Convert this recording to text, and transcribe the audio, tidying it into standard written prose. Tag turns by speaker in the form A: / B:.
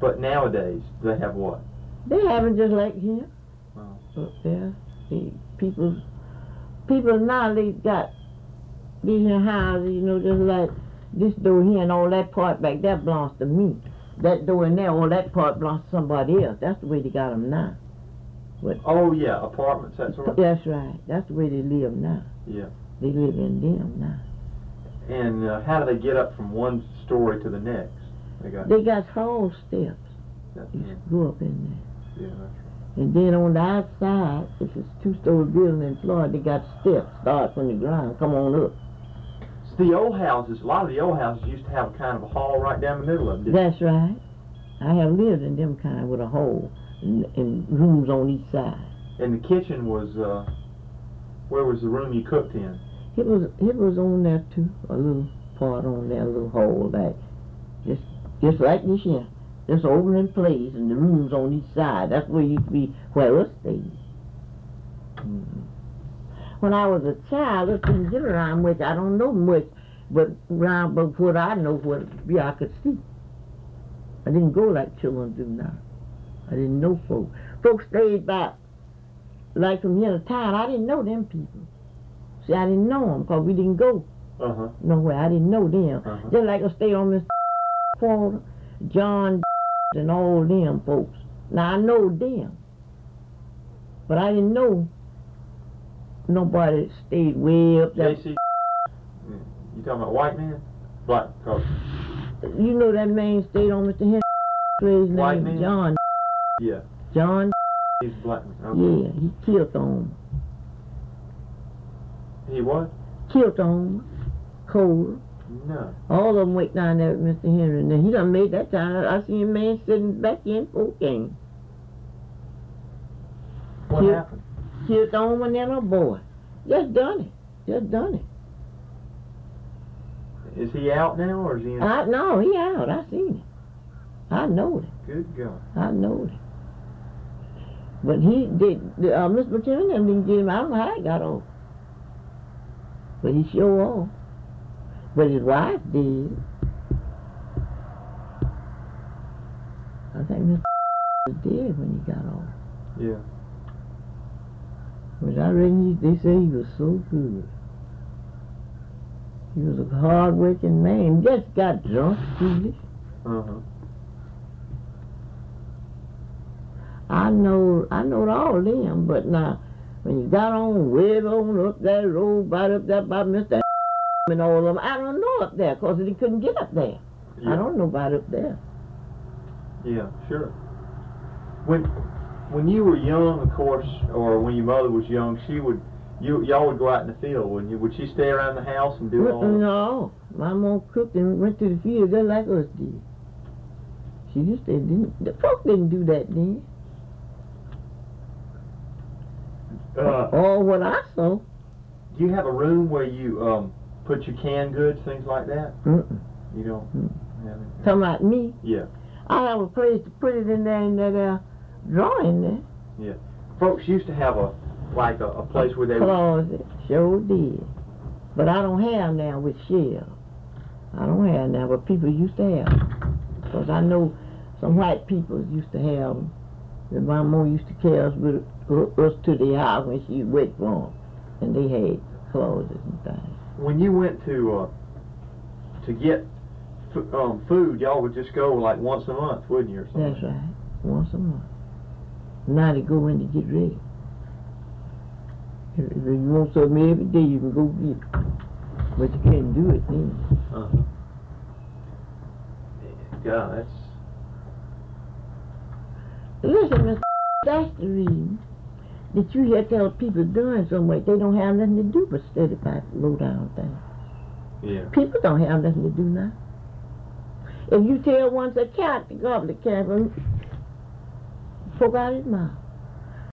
A: But nowadays, they have what?
B: They haven't just like here.
A: Oh.
B: Up there. The people now, they got these houses, you know, just like this door here and all that part back there belongs to me. That door in there, all that part belongs to somebody else. That's the way they got them now. But
A: Oh, yeah, apartments, that sort of thing?
B: that's right. That's the way they live now.
A: Yeah.
B: They live in them now.
A: And how do they get up from one story to the next?
B: They got tall steps.
A: Yeah,
B: You should go up in there.
A: yeah, that's right.
B: And then on the outside, if it's a two-story building in Florida, they got steps. Start from the ground, come on up.
A: So the old houses, a lot of the old houses used to have a kind of a hall right down the middle of them.
B: That's right. I have lived in them kind with a hole and rooms on each side.
A: And the kitchen was, where was the room you cooked in?
B: It was on there too, a little part on there, a little hole back. Just like this here. Just open in place and the rooms on each side. That's where you used to be, where us stayed. Mm-hmm. When I was a child, I didn't get around much. I don't know much, but around but what I know, what I could see. I didn't go like children do now. I didn't know folks. Folks stayed back, like from here to town. I didn't know them people. See, I didn't know them because we didn't go nowhere. I didn't know them. Just like I stayed on Mr. Porter, John, and all them folks. Now I know them, but I didn't know nobody stayed way up there.
A: JC, you talking about white man? Black culture.
B: You know that man stayed on Mr. Henry's
A: White
B: name,
A: man?
B: John.
A: Yeah.
B: John.
A: He's a black man. Okay.
B: Yeah, he killed on.
A: He what?
B: Killed on. Cold.
A: No.
B: All of them went down there with Mr. Henry. And then he done made that time. I seen a man sitting back in folk game.
A: What happened?
B: Killed on when they were a boy. Just done it. Just done it.
A: Is he out now or is he in?
B: No, he out. I seen it. I know it.
A: Good God.
B: I know it. But he did. Mr. McKinnon didn't get him. I don't know how he got off. But he sure off. But his wife did. I think Mr. was dead when he got off.
A: Yeah.
B: But I reckon they say he was so good. He was a hard-working man. He just got drunk, foolish. I know all them, but now, when you got on way on up that road, right up there by Mr. and all of them, I don't know up there, because they couldn't get up there.
A: Yeah.
B: I don't know about up there.
A: Yeah, sure. When you were young, of course, or when your mother was young, y'all would go out in the field, wouldn't you? Would she stay around the house and do all that?
B: No, my mom cooked and went to the field just like us did. She just didn't. The folks didn't do that then. Or what I saw.
A: Do you have a room where you put your canned goods, things like that? You don't have it?
B: Talking about me?
A: Yeah.
B: I have a place to put it in there in that drawing there.
A: Yeah. Folks used to have a place where they would...
B: Closet, sure did. But I don't have now with shelves. I don't have now, but people used to have. Because I know some white people used to have them. And my mom used to carry us to the house when she wait for them. And they had closets and things.
A: When you went to get food, y'all would just go like once a month, wouldn't you, or something?
B: That's right, once a month. Now they go in to get ready. If you want something every day, you can go get it. But you can't do it then.
A: God, that's...
B: Listen, Mr. That's the reason that you hear tell people doing so much, they don't have nothing to do but study about low down things.
A: Yeah.
B: People don't have nothing to do now. If you tell one's a cat to go up the camp, poke out his mouth.